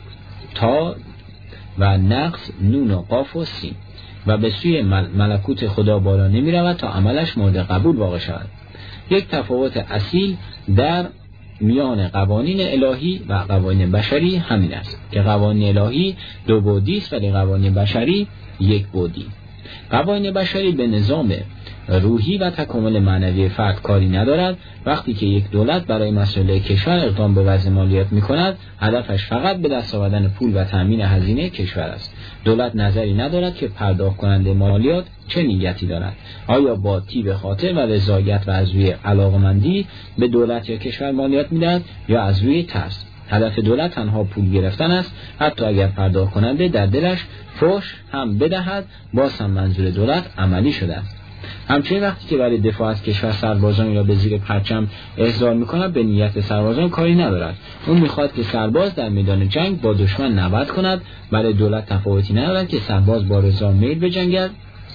تا و نقص نون و قاف و سین، و به سوی ملکوت خدا بالا نمی رود تا عملش مورد قبول واقع شود. یک تفاوت اصیل در میان قوانین الهی و قوانین بشری همین است که قوانین الهی دو بعدی است ولی قوانین بشری یک بعدی. قوانین بشری به نظام روحی و تکامل معنوی فرد کاری ندارد. وقتی که یک دولت برای مسئله کشور اقدام به وضع مالیات می کند، هدفش فقط به دست آوردن پول و تامین هزینه کشور است. دولت نظری ندارد که پرداخت کننده مالیات چه نیتی دارد، آیا با طیب خاطر و رضایت و از روی علاقمندی به دولت یا کشور مالیات می‌دهد یا از روی ترس. هدف دولت تنها پول گرفتن است، حتی اگر پرداخت کننده در دلش فحش هم بدهد، باز هم منظور دولت عملی شده است. همچنین وقتی که برای دفاع از کشور سربازانی را به زیر پرچم احضار می‌کند، به نیت سربازان کاری ندارد. اون می‌خواد که سرباز در میدان جنگ با دشمن نبرد کند. برای دولت تفاوتی ندارد که سرباز با رضا میل بجنگد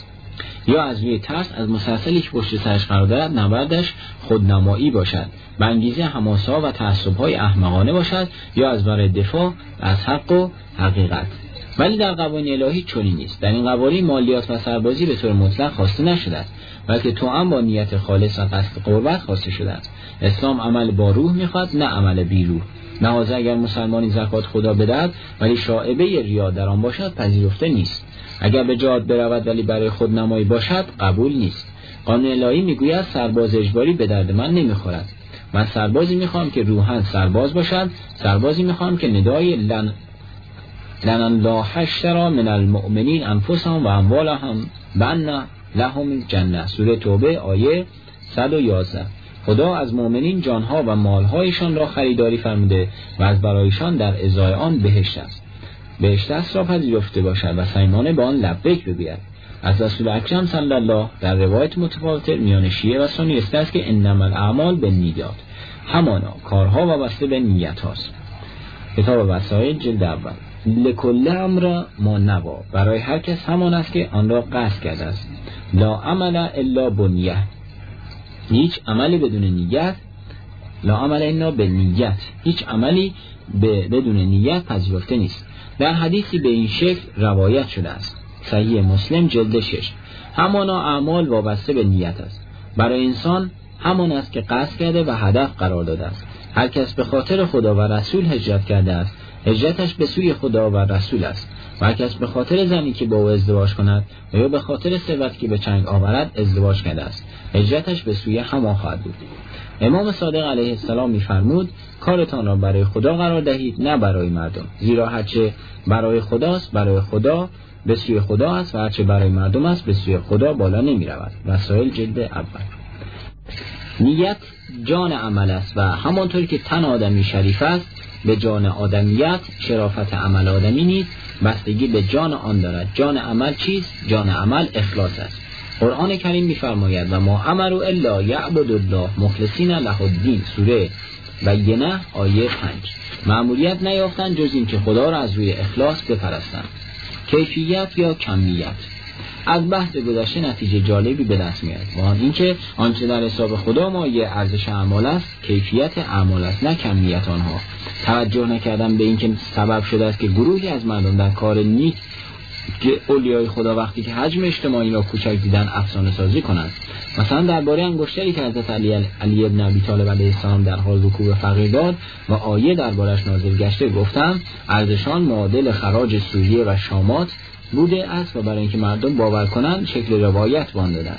یا از روی ترس از مسلسلی که پشت سرش قرار دارد نبردش خودنمایی باشد، به انگیزه حماسه‌ها و تعصب‌های احمقانه باشد یا از برای دفاع از حق و حقیقت. ولی در قوانین الهی چنین نیست. در این قوانین مالیات و سربازی به طور مطلق خواسته نشده است، بلکه توأم با نیت خالص و قصد قربت خواسته شده است. اسلام عمل با روح می‌خواد، نه عمل بی روح. لذا اگر مسلمانی زکات خدا بدهد ولی شائبه ریا در آن باشد، پذیرفته نیست. اگر به جهاد برود ولی برای خود نمایی باشد، قبول نیست. قانون الهی میگوید سرباز اجباری به درد من نمیخورد. من سربازی میخوام که روحاً سرباز باشد، سربازی میخوام که ندای لن الله اشتری من المؤمنین انفسهم و اموالهم بأن لهم جنة، سوره توبه آیه 111. خدا از مؤمنین جانها و مالهایشان را خریداری فرموده و از برایشان در ازای آن بهشت است. بهشت است را پذیرفته باشد و صمیمانه به آن لبیک بگوید. از رسول اکرم صلی الله در روایت متفاوت میان شیعه و سنی است که انما الاعمال بالنیات، همانا کارها وابسته به نیت هاست. کتاب وسائل جلد اول. لکل امر ما نوا، برای هر کس همان است که آن را قصد کرده است. لا عمل الا بنیه، هیچ عملی بدون نیت. لا عمل الا بالنیت، هیچ عملی بدون نیت پذیرفته نیست. در حدیثی به این شکل روایت شده است، صحیح مسلم جلد 6. همانا اعمال وابسته به نیت است. برای انسان همان است که قصد کرده و هدف قرار داده است. هر کس به خاطر خدا و رسول هجرت کرده است، هجرتش به سوی خدا و رسول است. و هر کس به خاطر زنی که با او ازدواج کند و یا به خاطر ثروتی که به چنگ آورد ازدواج کرده است، هجرتش به سوی همان خواهد بود. امام صادق علیه السلام می‌فرمود کارتان را برای خدا قرار دهید، نه برای مردم، زیرا هرچه برای خداست برای خدا به سوی خدا است و هرچه برای مردم است به سوی خدا بالا نمی‌رود. وسائل جلد اول. نیت جان عمل است و همانطور که تن آدمی شریف است، به جان آدمیت شرافت عمل آدمی نیز بستگی به جان آن دارد. جان عمل چیست؟ جان عمل اخلاص است. قرآن کریم می‌فرماید و ما امروا الا یعبدوا الله مخلصین له الدین، سوره بینه آیه 5. مأموریت نیافتند جز این که خدا را از روی اخلاص بپرستند. کیفیت یا کمیت. از بحث گذشته نتیجه جالبی به دست میاد، و آن اینکه آنچه در حساب خدا مایه ارزش اعمال است، کیفیت اعمال است، نه کمیت آنها. توجه نکردن به اینکه سبب شده است که گروهی از مردم در کار نیک که اولیای خدا وقتی که حجم اجتماعی را کوچک دیدن افسانه سازی کنند. مثلا درباره انگشتری که حضرت علی ابن ابی طالب علیه السلام در حال رکوع فقیر داد و آیه دربارش نازل گشته، گفتم ارزشان معادل خراج سوریه و شامات بوده است و برای اینکه مردم باور کنند شکل روایت وان دادند.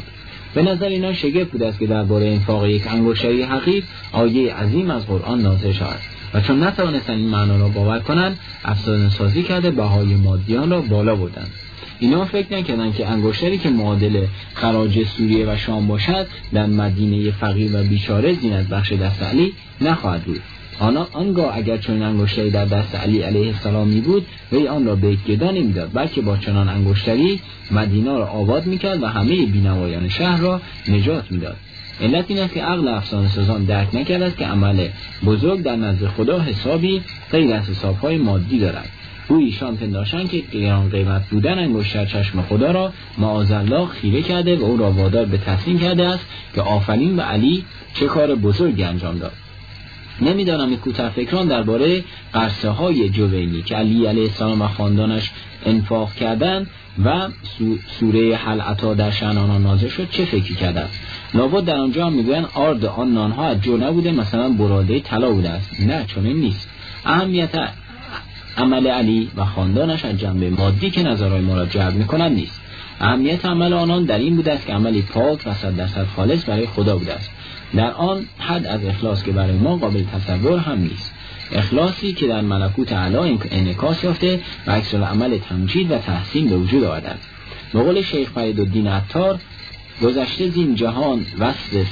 به نظر اینا شگفت بود است که درباره انفاق یک انگشتری حقیر آیه عظیم از قرآن نازل شود و چون نتوانستند این معنا را باور کنند افسانه سازی کرده بهای مادیان را بالا بردند. اینا فکر نکردند که انگشتری که معادل خراج سوریه و شام باشد در مدینه فقیر و بیچاره زینت بخش دست علی نخواهد بود. آنگاه اگر چون انگشتری در دست علی علیه السلام می بود وی آن را به یک گدا نمی‌داد، بلکه با چنان انگشتری مدینه را آباد می‌کرد و همه بینوایان شهر را نجات می‌داد. علت این است که عقل افسانه سازان درک نکرده است که عمل بزرگ در نزد خدا حسابی غیر از حساب‌های مادی دارد. ایشان پنداشتند که گران قیمت بودن انگشتر چشم خدا را معاذالله خیره کرده و او را وادار به تسلیم کرده است که آفرین به علی چه کار بزرگی انجام داد. نمیدانم این کوتاه‌فکران درباره قرصه های جوینی که علی علیه السلام و خاندانش انفاق کردند و سوره هل اتی در شأن آنها نازل شد چه فکری کردند. لابد در آنجا هم میگویند آرد آن نانها از جو نبوده، مثلا براده طلا بوده است. نه، چنین نیست. اهمیت عمل علی و خاندانش از جنبه مادی که نظرهای ما را جلب می‌کند نیست. اهمیت عمل آنان در این بوده است که عملی پاک و 100% خالص برای خدا بوده است. در آن حد از اخلاص که برای ما قابل تصور هم نیست. اخلاصی که در ملکوت اعلی انعکاس یافته و عکس العمل تمجید و تحسین به وجود آورده است. به قول شیخ فریدالدین عطار، گذشته زین جهان وصف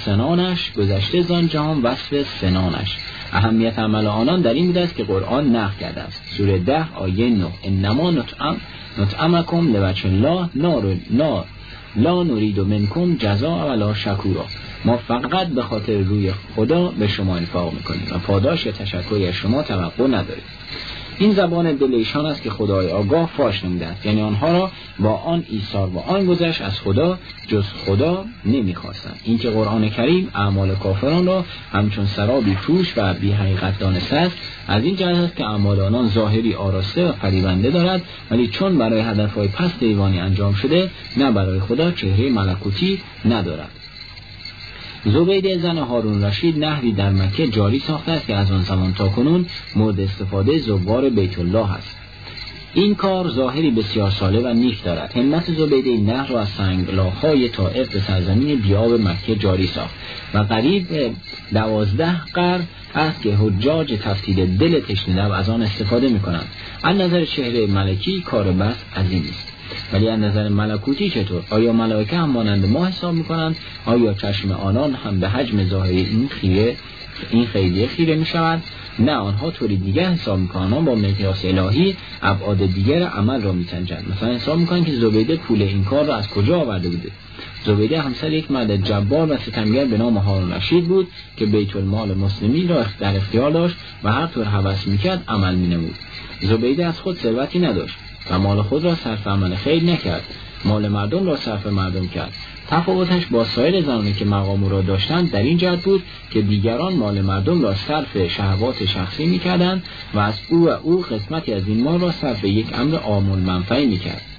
سنانش. اهمیت عمل آنان در این بوده است که قرآن نقل کرده است. سوره 10 آیه 9: انما نطعمکم لوجه الله لا نرید منکم جزاء ولا شکورا. ما فقط به خاطر روی خدا به شما انفاق میکنیم و پاداش یا تشکری از شما توقع نداریم. این زبان دل ایشان است که خدای آگاه فاش نموده است، یعنی آنها را با آن ایثار و آن گذشت از خدا جز خدا نمیخواستند. اینکه قرآن کریم اعمال کافران را همچون سرابی پوش و بی حقیقت دانسته است، از این جهت است که اعمال آنان ظاهری آراسته و فریبنده دارد، ولی چون برای هدفهای پست ایوانی انجام شده، نه برای خدا چهره ملکوتی ندارد. زبیده زن هارون رشید نهری در مکه جاری ساخته است که از آن زمان تا کنون مورد استفاده زوار بیت الله است. این کار ظاهری بسیار صالح و نیک دارد. همت زبیده این نهر را از سنگلاخ‌های طائف به سرزمین بیاب مکه جاری ساخت و قریب 12 قرن است که حجاج تفتید دل تشنه‌لب از آن استفاده می‌کنند. از نظر چهره ملکی کار بس عظیم است. ولی از نظر ملکوتی چطور؟ آیا ملائکه هم مانند ما حساب می‌کنند؟ آیا چشم آنان هم به حجم ظاهری این خیریه خیره می‌شوند؟ نه، آنها طوری دیگر حساب می‌کنند. آنها با مقیاس الهی ابعاد دیگر عمل را می‌سنجند. مثلا حساب می‌کنند که زبیده پول این کار را از کجا آورده بوده. زبیده همسر یک مرد جبار و ستمگر به نام هارون رشید بود که بیت المال مسلمین را در اختیار داشت و هر طور هوس می‌کرد عمل می‌نمود. زبیده از خود ثروتی نداشت و مال خود را صرف عمل خیر نکرد، مال مردم را صرف مردم کرد. تفاوتش با سایر زنانی که مقام را داشتند در این جهت بود که دیگران مال مردم را صرف شهوات شخصی می‌کردند و از او قسمتی از این مال را صرف یک امر عام المنفعه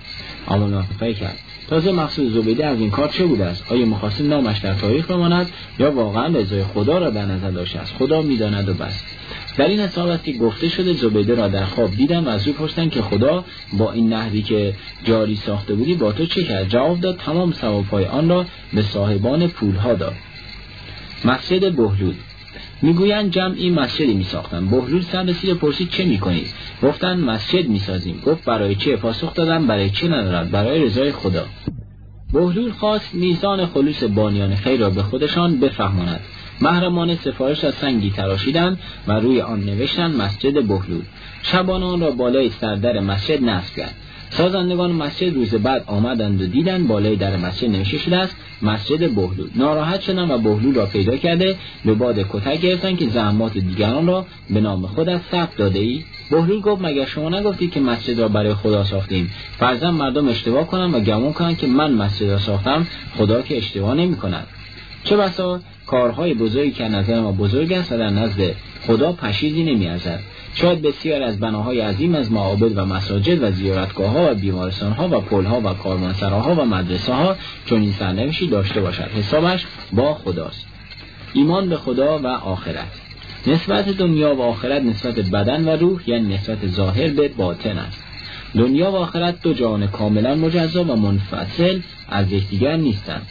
کرد. تازه مقصود زبیده از این کار چه بوده است؟ آیا مخواست نامش در تاریخ بماند یا واقعا رضای خدا را در نظر داشته است؟ خدا می‌داند و بس. در این حساب است که گفته شده زبیده را در خواب دیدن و از او پرسیدند که خدا با این نهری که جاری ساخته بودی با تو چه کرد؟ جواب داد تمام ثواب‌های آن را به صاحبان پولها داد. مسجد بهلول. میگویند جمعی مسجدی میساختند. بهلول سر رسید پرسید چه میکنید؟ گفتند مسجد میسازیم. گفت برای چه؟ پاسخ دادند برای چه ندارد، برای رضای خدا. بهلول خواست میزان خلوص بانیان خیر را به خودشان بفهماند. محرمانه سفارش از سنگی تراشیدند و روی آن نوشتند مسجد بهلول. شبانه آن را بالای سردر مسجد نصب کرد. سازندگان مسجد روز بعد آمدند و دیدند بالای در مسجد نوشته شده است مسجد بهلول. ناراحت شدند و بهلول را پیدا کرده به باد کتک گرفتند که زحمات دیگران را به نام خودت ثبت داده ای؟ بهلول گفت مگر شما نگفتید که مسجد را برای خدا ساختیم؟ فرضاً مردم اشتباه کنند و گمان کنند که من مسجد را ساختم، خدا که اشتباه نمی‌کند. چه بسا کارهای بزرگی که نظر ما بزرگ است و در نزد خدا پشیزی نمی‌ارزد. شاید بسیار از بناهای عظیم از معابد و مساجد و زیارتگاه‌ها و بیمارستان‌ها و پل‌ها و کاروانسراها و مدرسه‌ها چون این سرنوشتی داشته باشد. حسابش با خداست. ایمان به خدا و آخرت. نسبت دنیا و آخرت نسبت بدن و روح، یعنی نسبت ظاهر به باطن است. دنیا و آخرت دو جهان کاملا مجزا و منفصل از یکدیگر نیستند.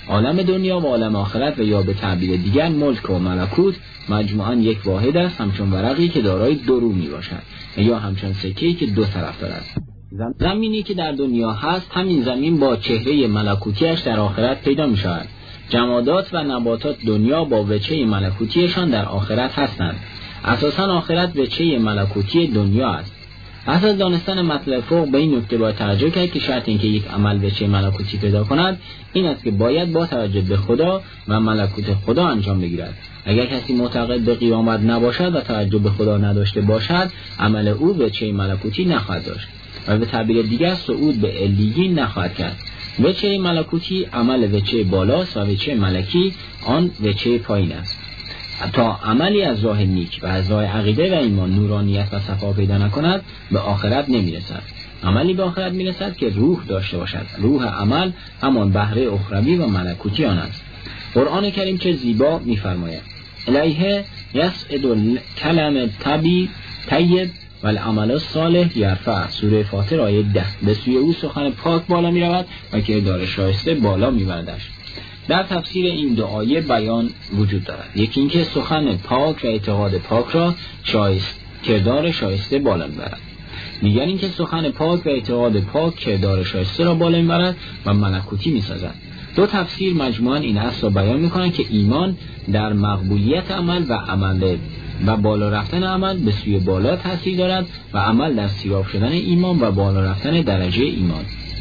عالم دنیا و عالم آخرت و یا به تعبیر دیگر ملک و ملکوت مجموعاً یک واحد است، همچون ورقی که دارای دو رو می باشد یا همچون سکه‌ای که دو طرف دارد. زمینی که در دنیا هست، همین زمین با چهره ملکوتیش در آخرت پیدا می شود. جمادات و نباتات دنیا با وجهه ملکوتیشان در آخرت هستند. اساساً آخرت وجهه ملکوتی دنیا است. پس از دانستن مطلب فوق به این نکته باید توجه کرد که شرط این که یک عمل وجهه ملکوتی پیدا کند این است که باید با توجه به خدا و ملکوت خدا انجام بگیرد. اگر کسی معتقد به قیامت نباشد و توجه به خدا نداشته باشد، عمل او وجهه ملکوتی نخواهد داشت و به تعبیر دیگر صعود به علیین نخواهد کرد. وجهه ملکوتی عمل وجهه بالاست و وجهه ملکی آن وجهه پایین است. تا عملی از راه نیک و از راه عقیده و ایمان نورانیت و صفا پیدا نکند به آخرت نمیرسد. عملی به آخرت میرسد که روح داشته باشد. روح عمل همان بهره اخروی و ملکوتی آن است. قرآن کریم چه زیبا میفرماید: الیه یصعد الکلم طیب و العمل الصالح یرفع. سوره فاطر آیه 10. به سوی او سخن پاک بالا می رود و کردار شایسته بالا می بردش. در تفسیر این دو آیه بیان وجود دارد. یکی اینکه سخن پاک و اعتقاد پاک را کردار شایسته بالا می برد. دیگر اینکه سخن پاک و اعتقاد پاک کردار شایسته را بالا می برد و ملکوتی می سازد. دو تفسیر مجموعاً این اصل را بیان می کنند که ایمان در مقبولیت عمل و عمل و بالا رفتن عمل به سوی بالا تاثیر دارد و عمل در سیراب شدن ایمان و بالا رفتن درجه ایمان.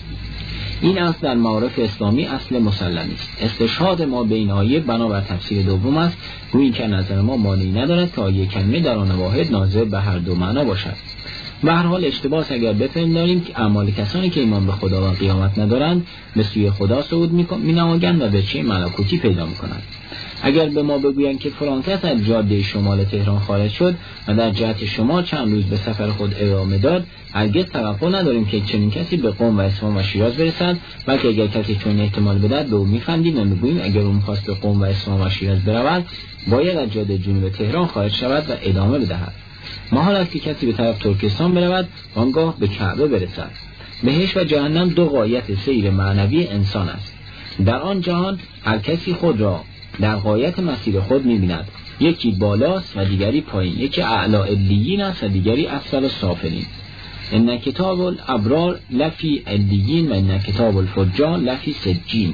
این اصل در معارف اسلامی اصل مسلمی است. استشهاد ما به این آیه بنابر تفسیر دوم است، گویی که نظر ما مانعی ندارد که آیه کلمه در آن واحد ناظر به هر دو معنا باشد. به هر حال اشتباس اگر بپنداریم که اعمال کسانی که ایمان به خدا و قیامت ندارند به سوی خدا صعود می‌نمایند و وجهه ملکوتی پیدا می‌کنند. اگر به ما بگویند که فلان کس از جاده شمال تهران خارج شد و در جهت شمال چند روز به سفر خود ادامه داد، هرگز توقع نداریم که چنین کسی به قم و اصفهان و شیراز برسد، بلکه اگر کسی چون احتمال بدهد به او می‌خندیم و می‌گوییم اگر او می‌خواست به قم و اصفهان و شیراز برود باید از جاده جنوب تهران خارج شود و ادامه بدهد. محال است که کسی به طرف ترکستان برود و آنگاه به کعبه برسد. بهشت و جهنم دو غایت سیر معنوی انسان است. در آن جهان هر کسی خود را در غایت مسیر خود می‌بیند. یکی بالاست و دیگری پایین، یکی اعلی علیین است و دیگری اسفل سافلین. ان کتاب الابرار لفی علیین و ان کتاب الفجار لفی سجین.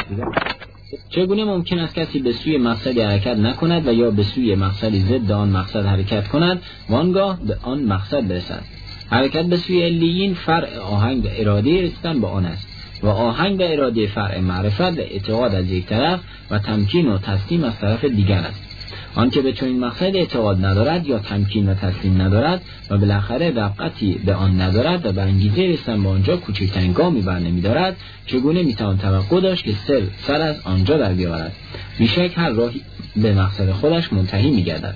چگونه ممکن است کسی به سوی مقصد حرکت نکند و یا به سوی مقصدی ضد آن مقصد حرکت کند و آنگاه به آن مقصد برسد؟ حرکت به سوی علیین فرع آهنگ و اراده رسیدن به آن است و آهنگ و اراده فرع معرفت و اعتقاد از یک طرف و تمکین و تسلیم از طرف دیگر است. آنکه به چنین مقصد اعتقاد ندارد یا تمکین و تسلیم ندارد و بالاخره رغبتی به آن ندارد و به انگیزه رسیدن به آنجا کوچکترین گامی برنمی‌دارد، چگونه میتوان توقع داشت که سر از آنجا در بیاورد؟ بیشک هر راهی به مقصد خودش منتهی می‌گردد.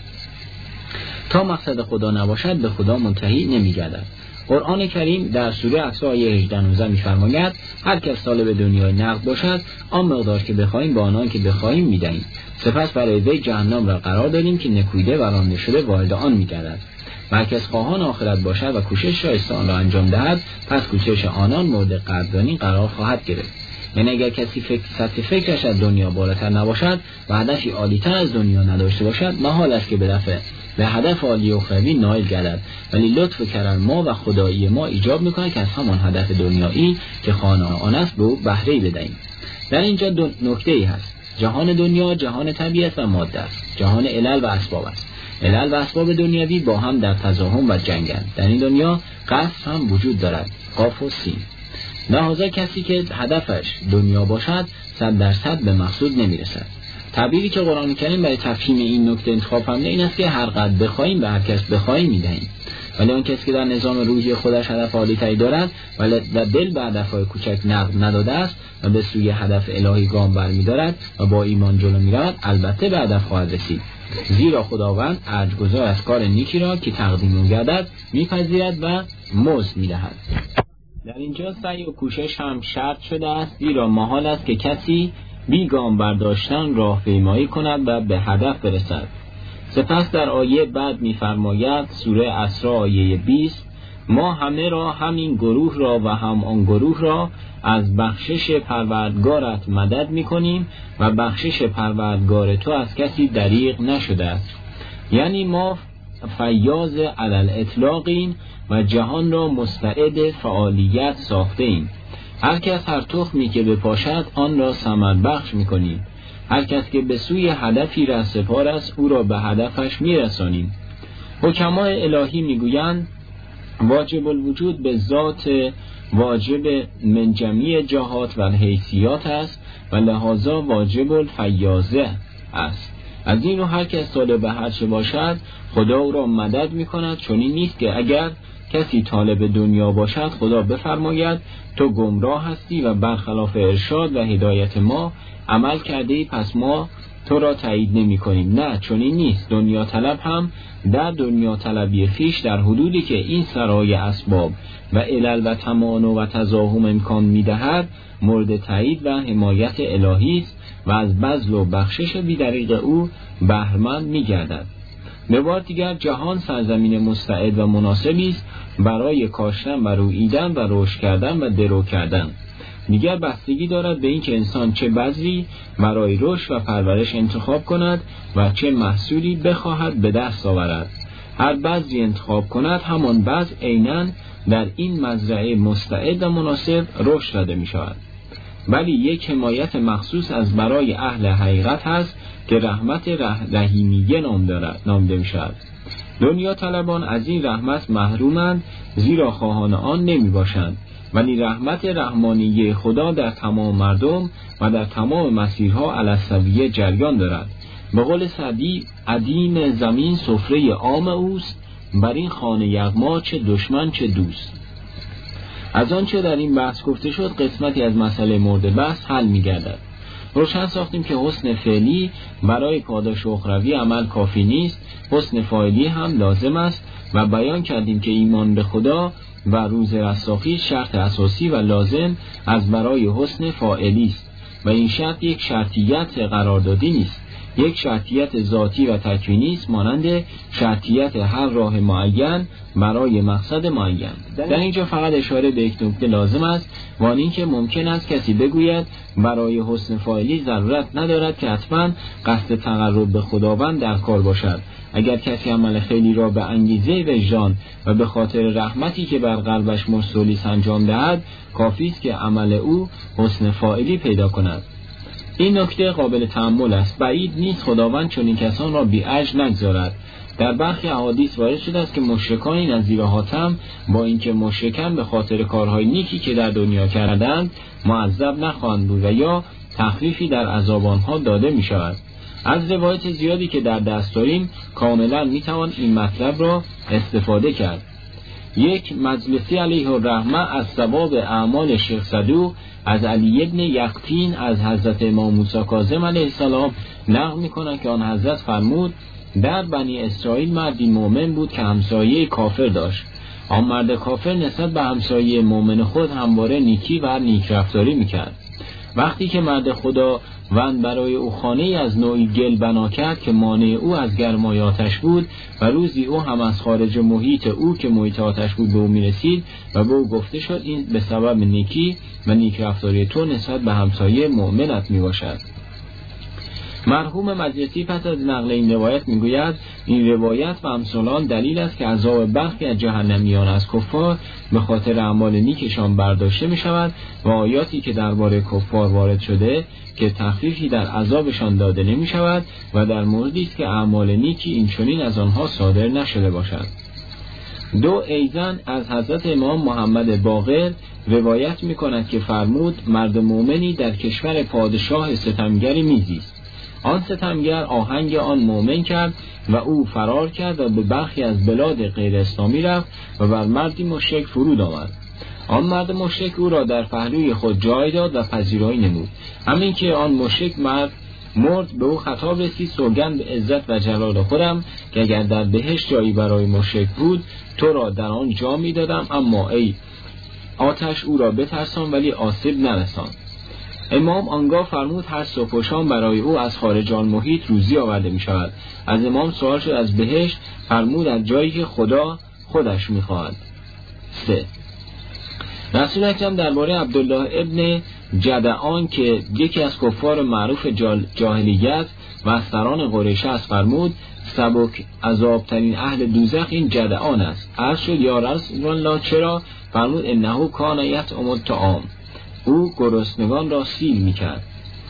تا مقصد خدا نباشد به خدا منتهی نمی‌گردد. قرآن کریم در سوره اسراء آیه 18-19 می‌فرماید: هر کس طالب دنیای نقد باشد آن مقدار که بخواهیم به آنان که بخواهیم می‌دهیم. سپس برای وی جهنم را قرار دادیم که نکویده و رانده شده وارد آن می‌گردد. هر کس خواهان آخرت باشد و کوشش شایسته آن را انجام دهد پس کوشش آنان مورد قدردانی قرار خواهد گرفت. یعنی اگر کسی سطح فکرش از دنیا بالاتر نباشد و هدفی عالی‌تر از دنیا نداشته باشد، محال است که به هدف عالی اخروی نائل گردد. ولی لطف و کرم ما و خدایی ما ایجاب می‌کند که از همان هدف دنیایی که خانه آن است به او بهره‌ای بدهیم. در اینجا دو نکته‌ای هست. جهان دنیا جهان طبیعت و ماده است. جهان علل و اسباب است. علل و اسباب دنیوی با هم در تزاحم و جنگند. در این دنیا قصر هم وجود دارد، قاف و سین. لذا کسی که هدفش دنیا باشد 100% به مقصود نمیرسد. تعبیری که قرآن کریم برای تفهیم این نکته انتخاب فرموده این است که هر قدر بخواهیم به هر کس بخواهیم میدهیم. ولی اون کسی که در نظام روحی خودش هدف عالی‌تری دارد و دل به هدف‌های کوچک نقد نداده است و به سوی هدف الهی گام برمی‌دارد و با ایمان جلو می‌رود، البته به هدف خواهد رسید. زیرا خداوند ارجگزار از کار نیکی را که تقدیم می‌گردد می‌پذیرد و مزد می‌دهد. در اینجا سعی و کوشش هم شرط شده است، زیرا محال است که کسی بی گام برداشتن راهپیمایی کند و به هدف برسد. سپس در آیه بعد می‌فرماید، سوره اسراء آیه 20: ما همه را، همین گروه را و هم آن گروه را، از بخشش پروردگارت مدد می‌کنیم و بخشش پروردگار تو از کسی دریغ نشده است. یعنی ما فیاض علل اطلاقیم و جهان را مستعد فعالیت ساخته ایم. هر کس هر تخمی که بپاشد آن را ثمر بخش می‌کنیم. هر کس که به سوی هدفی رهسپار است او را به هدفش می‌رسانیم. حکمای الهی می‌گویند واجب الوجود به ذات واجب من جمیع جهات و حیثیات است و لحاظا واجب الفیاضه است. از این رو هر کس طالب هر چه باشد خدا او را مدد می کند. چون این نیست که اگر کسی طالب دنیا باشد خدا بفرماید تو گمراه هستی و برخلاف ارشاد و هدایت ما عمل کرده ای پس ما تو را تایید نمی کنیم. نه، چون این نیست. دنیا طلب هم در دنیا طلبی خیش در حدودی که این سرای اسباب و علل و تمانع و تزاحم امکان می دهد مورد تایید و حمایت الهی است و از بذل و بخشش بی‌دریغ او بهره‌مند می گردد. به بار دیگر جهان سرزمین مستعد و مناسبی است برای کاشتن و روییدن و رشد کردن و درو کردن. دیگر بستگی دارد به این که انسان چه بذری برای رشد و پرورش انتخاب کند و چه محصولی بخواهد به دست آورد. هر بذری انتخاب کند همان بذر عیناً در این مزرعه مستعد و مناسب رشد داده می شود. ولی یک حمایت مخصوص از برای اهل حقیقت هست که رحمت رحیمیه نامده می شود. دنیا طلبان از این رحمت محرومند زیرا خواهان آن نمی باشند، ولی رحمت رحمانیه خدا در تمام مردم و در تمام مسیرها علی السویه جریان دارد. به قول سعدی ادیم زمین سفره عام اوست، بر این خانه یغما چه دشمن چه دوست. از آنچه در این بحث گفته شد قسمتی از مسئله مورد بحث حل می گردد. روشن ساختیم که حسن فعلی برای پاداش اخروی عمل کافی نیست، حسن فاعلی هم لازم است و بیان کردیم که ایمان به خدا و روز رستاخیز شرط اساسی و لازم از برای حسن فاعلی است و این شرط یک شرطیت قراردادی نیست، یک شرطیت ذاتی و تکوینی است مانند شرطیت هر راه معین برای مقصد معین. در اینجا فقط اشاره به یک نکته لازم است و آن این که ممکن است کسی بگوید برای حسن فاعلی ضرورت ندارد که حتما قصد تقرب به خداوند در کار باشد. اگر کسی عمل خیلی را به انگیزه وجدان و به خاطر رحمتی که بر قلبش مستولی انجام دهد کافی است که عمل او حسن فاعلی پیدا کند. این نکته قابل تأمل است. بعید نیست خداوند چنین کسان را بی اجر نگذارد. در برخی احادیث وارد شده است که مشرکانی نظیر حاتم با اینکه مشرکان به خاطر کارهای نیکی که در دنیا کردند معذب نخواهند بود و یا تخفیفی در عذاب آنها داده می شود. از روایت زیادی که در دست داریم کاملا می توان این مطلب را استفاده کرد. یک مجلسی علیه الرحمه از ثواب اعمال شیخ صدوق از علی ابن یقطین از حضرت امام موسی کاظم علیه السلام نقل می‌کند که آن حضرت فرمود در بنی اسرائیل مردی مؤمن بود که همسایه کافر داشت. آن مرد کافر نسبت به همسایه مؤمن خود همواره نیکی و نیک رفتاری می‌کرد. وقتی که مرد خداوند برای او خانه از نوعی گل بنا کرد که مانع او از گرمای آتش بود و روزی او هم از خارج محیط او که محیط آتش بود به او میرسید و به او گفته شد این به سبب نیکی و نیک رفتاری تو نسبت به همسایه مؤمنت می باشد. مرحوم مجلسی پس از نقل این روایت میگوید این روایت و امثال دلیل است که عذاب برخی از جهنمیان از کفار به خاطر اعمال نیکشان برداشته می شود و آیاتی که درباره کفار وارد شده که تخفیفی در عذابشان داده نمی شود و در موردی است که اعمال نیکی این چنین از آنها صادر نشده باشد. دو ایضاً از حضرت امام محمد باقر روایت می کند که فرمود مرد مومنی در کشور پادشاه ستمگری میزیست. آن ستمگر آهنگ آن مومن کرد و او فرار کرد و به برخی از بلاد غیر اسلامی رفت و بر مردی مشرک فرود آمد. آن مرد مشرک او را در پهلوی خود جای داد و پذیرایی نمود. همین که آن مشرک مرد به او خطاب رسید سوگند به عزت و جلال خودم که اگر در بهشت جایی برای مشرک بود تو را در آن جا می دادم، اما ای آتش او را بترسان ولی آسیب نرسان. امام آنگاه فرمود هر صبح و شام برای او از خارج آن محیط روزی آورده می شود. از امام سوال شد از بهشت، فرمود از جایی که خدا خودش می خواهد. 3. رسول اکرم درباره عبدالله ابن جدعان که یکی از کفار معروف جاهلیت و از سران قریش است فرمود: سبک عذابترین اهل دوزخ این جدعان است. عرض شد یا رسول الله چرا؟ فرمود انه کان یطعم الطعام، او گرسنگان را سیر میکرد.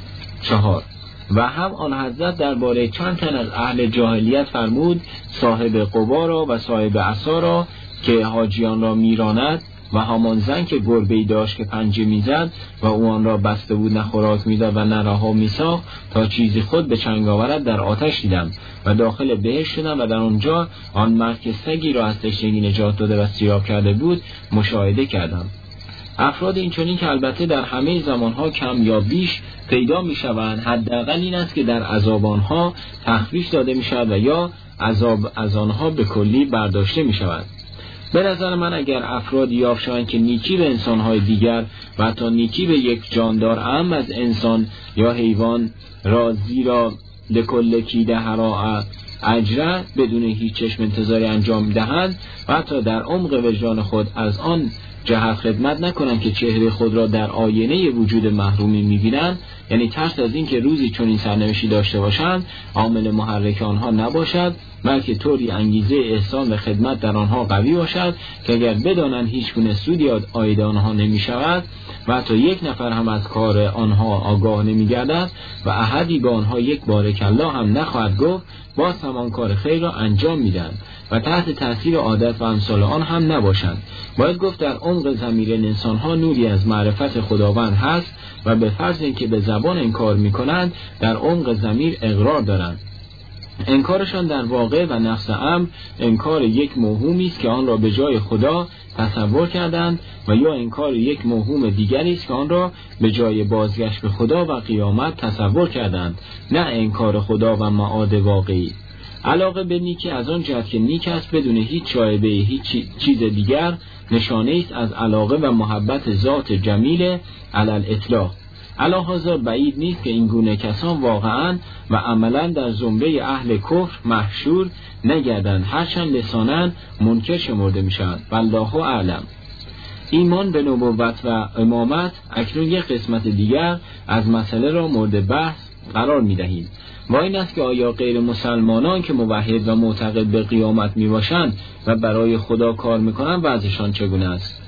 4. و هم آن حضرت درباره چند تن از اهل جاهلیت فرمود: صاحب قبا را و صاحب عصا را که حاجیان را میراند و همان زن که گربه‌ای داشت که پنجه میزد و او آن را بسته بود، نه خوراک میداد و نه رها میساخت تا چیزی خود به چنگ آورد، در آتش دیدم و داخل بهشت شدم و در آنجا آن مرد که سگی را از تشنگی نجات داده و سیراب کرده بود مشاهده کردم. افراد اینچنین که البته در همه زمانها کم یا بیش پیدا میشوند، حداقل این است که در عذاب آنها تخفیف داده میشود و یا عذاب از آنها به کلی برداشته میشود. به نظر من اگر افرادی یافت شوند که نیکی به انسانهای دیگر و حتی نیکی به یک جاندار اهم از انسان یا حیوان را زیرا لکل کیده هراء اجره بدون هیچ چشم انتظاری انجام دهند و حتی در عمق وجدان خود از آن جهت خدمت نکنند که چهره خود را در آینه وجود محرومی می‌بینند، یعنی ترس از این که روزی چون این سرنوشتی داشته باشند عامل محرک آنها نباشد، بلکه طوری انگیزه احسان و خدمت در آنها قوی باشد که اگر بدانند هیچ گونه سودی عاید آنها نمی‌شود و حتی یک نفر هم از کار آنها آگاه نمی‌گردد و احدی به آنها یک بارک الله هم نخواهد گفت، باز همان کار خیر را انجام میدن و تحت تاثیر عادت و امثال آن هم نباشند. باید گفت در عمق ضمیر انسان‌ها نوری از معرفت خداوند هست و به فرض اینکه به زبان انکار می‌کنند در عمق ضمیر اقرار دارند. انکارشان در واقع و نفس امر انکار یک موهومی است که آن را به جای خدا تصور کردند و یا انکار یک موهوم دیگری است که آن را به جای بازگشت به خدا و قیامت تصور کردند، نه انکار خدا و معاد واقعی. علاقه به نیکی از آن جهت که نیک است بدون هیچ شایبه هیچ چیز دیگر نشانه است از علاقه و محبت ذات جمیل علی الاطلاق. علاوه بعید نیست که این گونه کسان واقعا و عملا در زمره اهل کفر محشور نگردند، هرچند لسانا منکر شمرده میشوند. والله اعلم. ایمان به نبوت و امامت اکنون یک قسمت دیگر از مسئله را مورد بحث قرار می‌دهیم و این است که آیا غیر مسلمانان که موحد و معتقد به قیامت میباشند و برای خدا کار میکنند وضعشان چگونه است؟